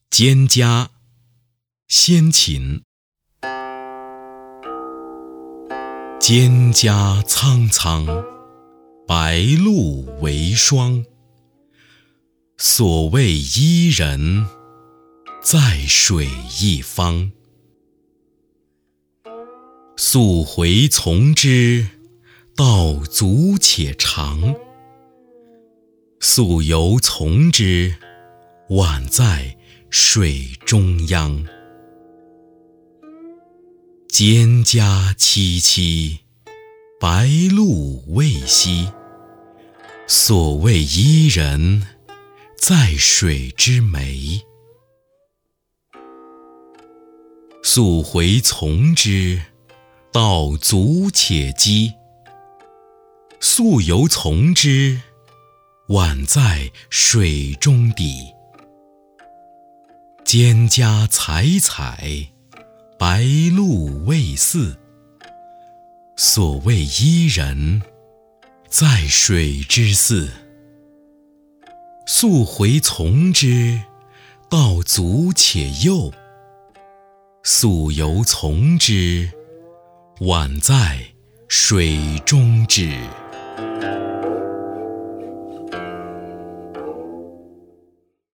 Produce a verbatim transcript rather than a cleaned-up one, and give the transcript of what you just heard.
蒹葭，先秦。蒹葭苍苍，白露为霜。所谓伊人，在水一方。溯洄从之，道阻且长；溯游从之，宛在水中央。蒹葭萋萋，白露未晞。所谓伊人，在水之湄。溯洄从之，道阻且跻；溯游从之，宛在水中底。蒹葭采采，白露未泗。所谓伊人，在水之涘。溯洄从之，道阻且右；溯游从之，宛在水中止。